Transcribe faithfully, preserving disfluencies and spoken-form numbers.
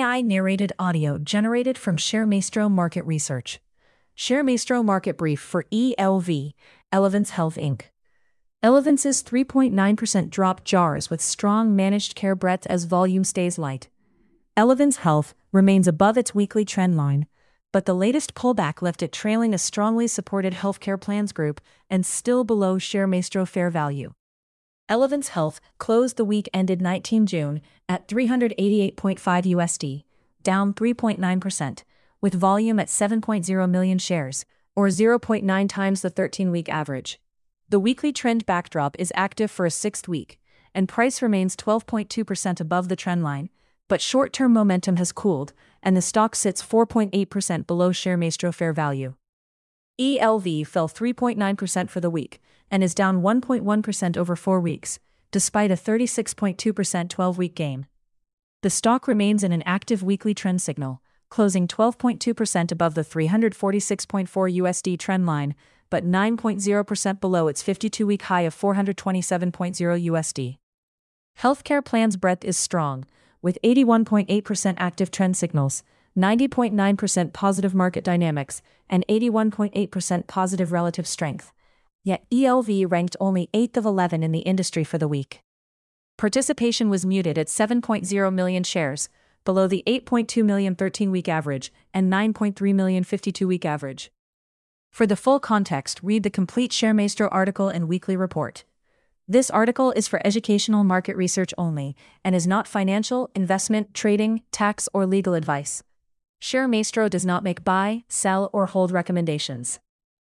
I narrated audio generated from ShareMaestro Market Research. ShareMaestro Market Brief for E L V, Elevance Health Incorporated. Elevance's three point nine percent drop jars with strong managed care breadth as volume stays light. Elevance Health remains above its weekly trend line, but the latest pullback left it trailing a strongly supported healthcare plans group and still below ShareMaestro fair value. Elevance Health closed the week ended nineteenth of June at three hundred eighty-eight point five U S D, down three point nine percent, with volume at seven point zero million shares, or zero point nine times the thirteen-week average. The weekly trend backdrop is active for a sixth week, and price remains twelve point two percent above the trend line, but short-term momentum has cooled, and the stock sits four point eight percent below ShareMaestro fair value. E L V fell three point nine percent for the week, and is down one point one percent over four weeks, despite a thirty-six point two percent twelve-week gain. The stock remains in an active weekly trend signal, closing twelve point two percent above the three hundred forty-six point four U S D trend line, but nine point zero percent below its fifty-two-week high of four hundred twenty-seven point zero U S D. Healthcare plans breadth is strong, with eighty-one point eight percent active trend signals, ninety point nine percent positive market dynamics, and eighty-one point eight percent positive relative strength. Yet E L V ranked only eighth of eleven in the industry for the week. Participation was muted at seven point zero million shares, below the eight point two million thirteen-week average and nine point three million fifty-two-week average. For the full context, read the complete ShareMaestro article and weekly report. This article is for educational market research only and is not financial, investment, trading, tax, or legal advice. ShareMaestro does not make buy, sell, or hold recommendations.